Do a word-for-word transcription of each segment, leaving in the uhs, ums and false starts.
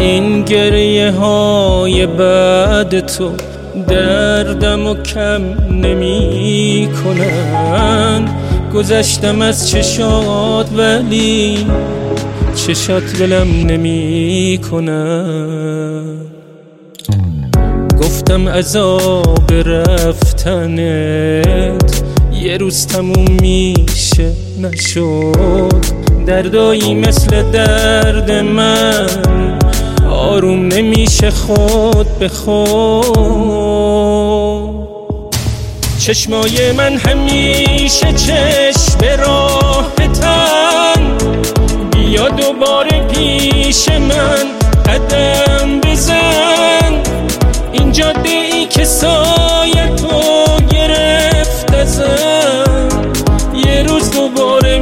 این گریه های بعد تو دردم و کم نمی کنن. گذشتم از چشات ولی چشات ولم نمی کنن. گفتم عذاب رفتنت یه روز تموم میشه، نشد. دردایی مثل درد من آروم نمیشه خود به خود. چشمای من همیشه چشم راحتن، بیا دوباره پیش من قدم بزن. این جاده ای که سایه تو گرفت ازم یه روز دوباره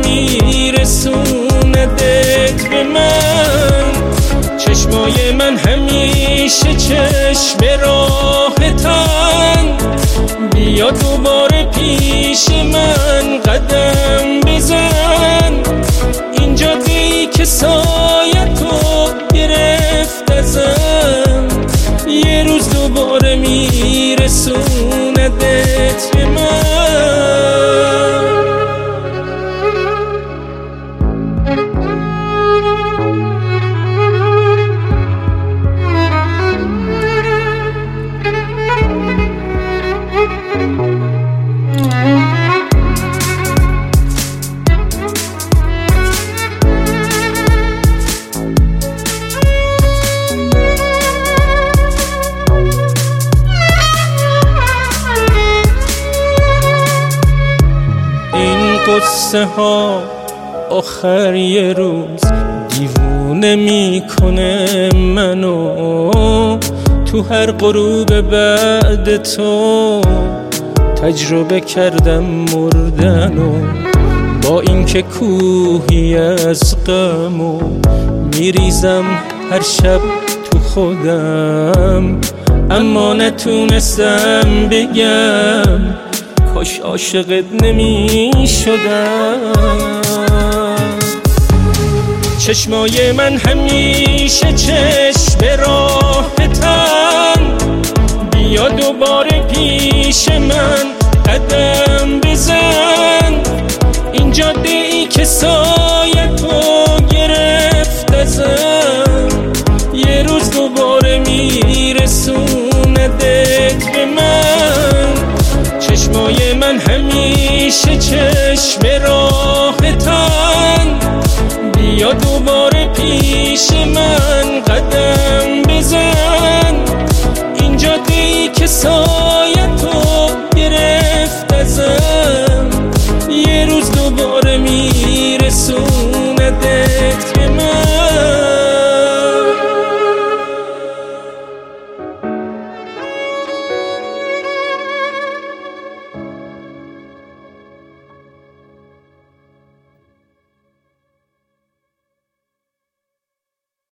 میرسوندت به من. چشمای من همیشه چشم راحتن، بیا دوباره پیش من قدم بزن. این جاده‌ای که سایه تو گرفت ازم یه روز دوباره میرسوندت به من. قصه ها آخر یه روز دیوونه میکنه منو. تو هر غروب بعد تو تجربه کردم مردنو. با اینکه کوهی از غمو میریزم هر شب تو خودم، اما نتونستم بگم کاش عاشقت نمی شدم. چشمای من همیشه چشم راحتن، بیا دوباره پیش من قدم بزن. این جاده ای که سایه تو گرفت ازم یه روز دوباره میرسوندت به من. چشمای من همیشه چشم راحتن، بیا دوباره پیش من قدم بزن. این جاده‌ای که سا